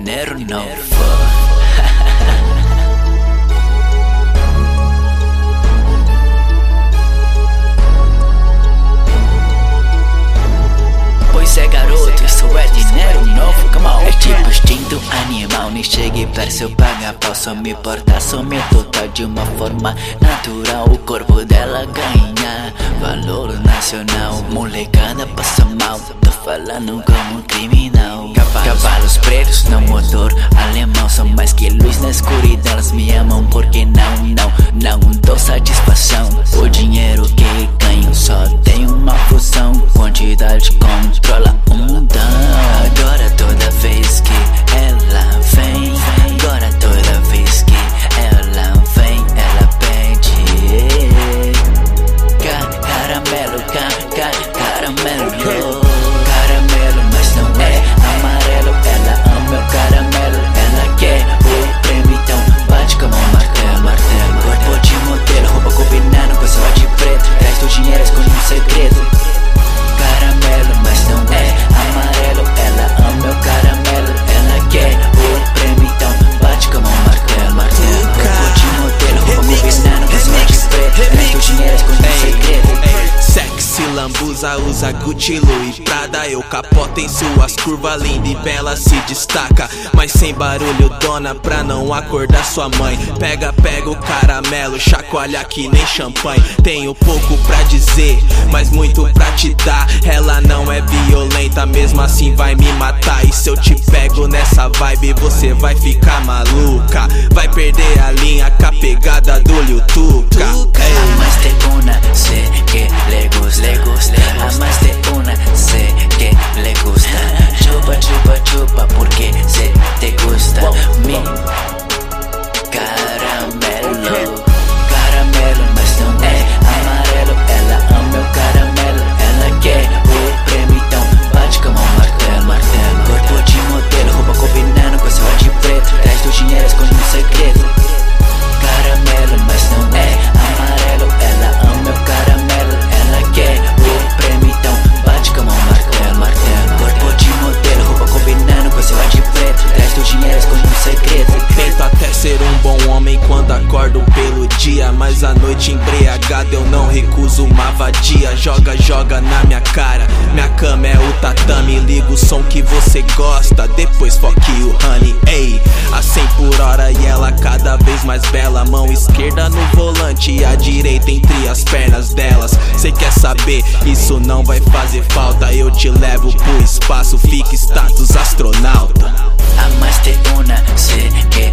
dinheiro novo. Pois é, garoto, isso é dinheiro novo. Come on. É tipo instinto animal, nem cheguei perto seu paga-pau. Só me porta, sou meu total de uma forma natural. O corpo dela ganha valor nacional. Molecada passa mal, tô falando como um criminal. Cavalos pretos no motor alemão, são mais que luz na escuridão. Elas me amam porque não dou satisfação. O dinheiro que ganho só tem uma função: quantidade controla o mundão. Agora toda vez que ela vem, agora toda vez que ela vem, ela pede caramelo, caramelo, mas não é amarelo. Ela ama o caramelo, ela quer o prêmio, então bate com a mão, martelo. Corpo de modelo, roupa combinando com essa de preto. Traz do dinheiro, esconde um segredo. Caramelo, mas não é amarelo. Ela ama o caramelo, ela quer o prêmio, então bate com a mão, martelo. Corpo de modelo, roupa combinando com essa de preto. Traz do dinheiro, esconde um segredo. Sexy lambuza, usa Gucci, Louis e Prada. Eu capoto em suas curvas, linda e bela se destaca. Mas sem barulho, dona, pra não acordar sua mãe. Pega o caramelo, chacoalha que nem champanhe. Tenho pouco pra dizer, mas muito pra te dar. Ela não é violenta, mesmo assim vai me matar. E se eu te pego nessa vibe, você vai ficar maluca. Vai perder a linha com a pegada do Lil Tuca. A más de una sé que le gusta. A más de una sé que le gusta. Chupa, chupa, chupa porque sé te gusta. Mi caramelo, caramelo, mas não é amarelo. Ela ama o caramelo, ela quer o prêmio, então bate com a mão, martelo. Corpo de modelo, roupa combinando com essa de preto. Traz do dinheiro, esconde um segredo. Caramelo, mas não é amarelo. Ela ama o caramelo, ela quer o prêmio, então bate com a mão, martelo. Corpo de modelo, roupa combinando com essa de preto. Traz do dinheiro, esconde um segredo. Tento até ser um bom homem quando acordo pelo dia, mas à noite embriagado eu não recuso uma vadia. Joga na minha cara, minha cama é o tatame. Liga o som que você gosta, depois foque o honey. Ei, a 100 por hora e ela cada vez mais bela. Mão esquerda no volante e a direita entre as pernas delas. Cê quer saber? Isso não vai fazer falta. Eu te levo pro espaço, fica status astronauta. A más de una sé que